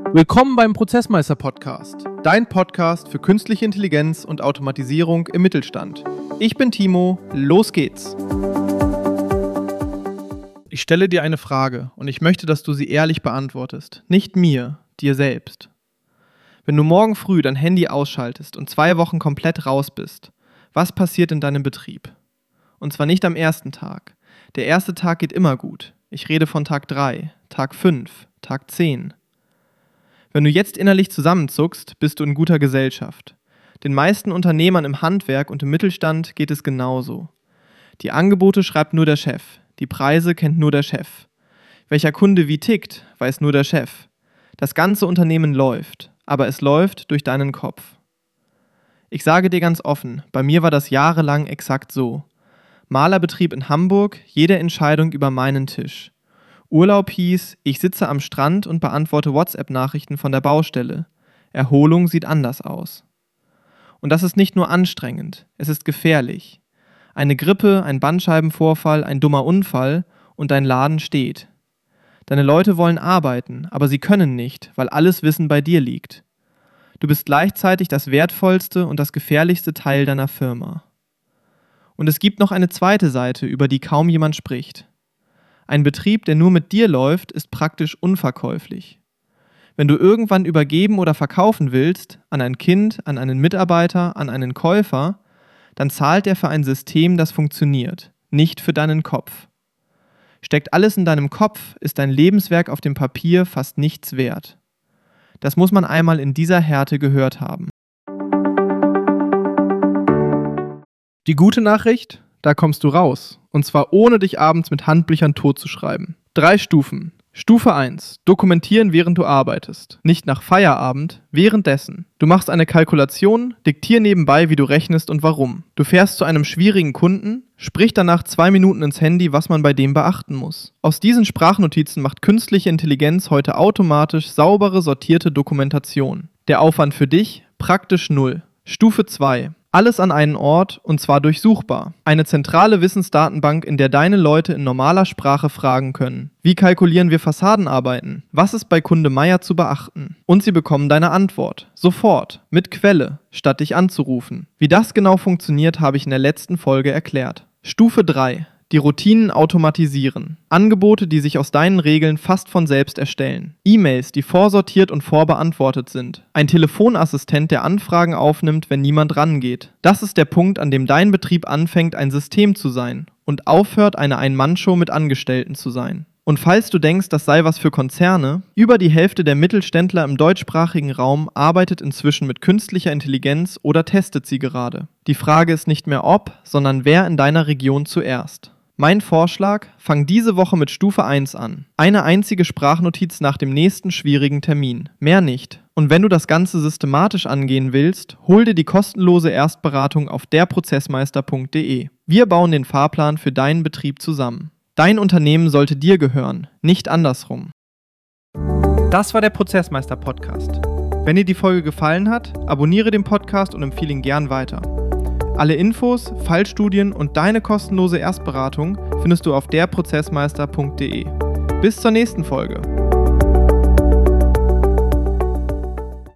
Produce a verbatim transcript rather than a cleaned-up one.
Willkommen beim Prozessmeister-Podcast, dein Podcast für künstliche Intelligenz und Automatisierung im Mittelstand. Ich bin Timo, los geht's! Ich stelle dir eine Frage und ich möchte, dass du sie ehrlich beantwortest. Nicht mir, dir selbst. Wenn du morgen früh dein Handy ausschaltest und zwei Wochen komplett raus bist, was passiert in deinem Betrieb? Und zwar nicht am ersten Tag. Der erste Tag geht immer gut. Ich rede von Tag drei, Tag fünf, Tag zehn. Wenn du jetzt innerlich zusammenzuckst, bist du in guter Gesellschaft. Den meisten Unternehmern im Handwerk und im Mittelstand geht es genauso. Die Angebote schreibt nur der Chef, die Preise kennt nur der Chef. Welcher Kunde wie tickt, weiß nur der Chef. Das ganze Unternehmen läuft, aber es läuft durch deinen Kopf. Ich sage dir ganz offen, bei mir war das jahrelang exakt so. Malerbetrieb in Hamburg, jede Entscheidung über meinen Tisch. Urlaub hieß, ich sitze am Strand und beantworte WhatsApp-Nachrichten von der Baustelle. Erholung sieht anders aus. Und das ist nicht nur anstrengend, es ist gefährlich. Eine Grippe, ein Bandscheibenvorfall, ein dummer Unfall und dein Laden steht. Deine Leute wollen arbeiten, aber sie können nicht, weil alles Wissen bei dir liegt. Du bist gleichzeitig das wertvollste und das gefährlichste Teil deiner Firma. Und es gibt noch eine zweite Seite, über die kaum jemand spricht. Ein Betrieb, der nur mit dir läuft, ist praktisch unverkäuflich. Wenn du irgendwann übergeben oder verkaufen willst, an ein Kind, an einen Mitarbeiter, an einen Käufer, dann zahlt er für ein System, das funktioniert, nicht für deinen Kopf. Steckt alles in deinem Kopf, ist dein Lebenswerk auf dem Papier fast nichts wert. Das muss man einmal in dieser Härte gehört haben. Die gute Nachricht? Da kommst du raus. Und zwar ohne dich abends mit Handbüchern totzuschreiben. Drei Stufen. Stufe eins. Dokumentieren, während du arbeitest. Nicht nach Feierabend, währenddessen. Du machst eine Kalkulation, diktier nebenbei, wie du rechnest und warum. Du fährst zu einem schwierigen Kunden, sprich danach zwei Minuten ins Handy, was man bei dem beachten muss. Aus diesen Sprachnotizen macht künstliche Intelligenz heute automatisch saubere, sortierte Dokumentation. Der Aufwand für dich? Praktisch null. Stufe zwei. Alles an einen Ort und zwar durchsuchbar. Eine zentrale Wissensdatenbank, in der deine Leute in normaler Sprache fragen können. Wie kalkulieren wir Fassadenarbeiten? Was ist bei Kunde Meier zu beachten? Und sie bekommen deine Antwort. Sofort. Mit Quelle, statt dich anzurufen. Wie das genau funktioniert, habe ich in der letzten Folge erklärt. Stufe drei. Die Routinen automatisieren. Angebote, die sich aus deinen Regeln fast von selbst erstellen. E-Mails, die vorsortiert und vorbeantwortet sind. Ein Telefonassistent, der Anfragen aufnimmt, wenn niemand rangeht. Das ist der Punkt, an dem dein Betrieb anfängt, ein System zu sein und aufhört, eine Ein-Mann-Show mit Angestellten zu sein. Und falls du denkst, das sei was für Konzerne, über die Hälfte der Mittelständler im deutschsprachigen Raum arbeitet inzwischen mit künstlicher Intelligenz oder testet sie gerade. Die Frage ist nicht mehr ob, sondern wer in deiner Region zuerst. Mein Vorschlag, fang diese Woche mit Stufe eins an. Eine einzige Sprachnotiz nach dem nächsten schwierigen Termin. Mehr nicht. Und wenn du das Ganze systematisch angehen willst, hol dir die kostenlose Erstberatung auf der prozessmeister punkt de. Wir bauen den Fahrplan für deinen Betrieb zusammen. Dein Unternehmen sollte dir gehören, nicht andersrum. Das war der Prozessmeister-Podcast. Wenn dir die Folge gefallen hat, abonniere den Podcast und empfehle ihn gern weiter. Alle Infos, Fallstudien und deine kostenlose Erstberatung findest du auf der prozessmeister punkt de. Bis zur nächsten Folge.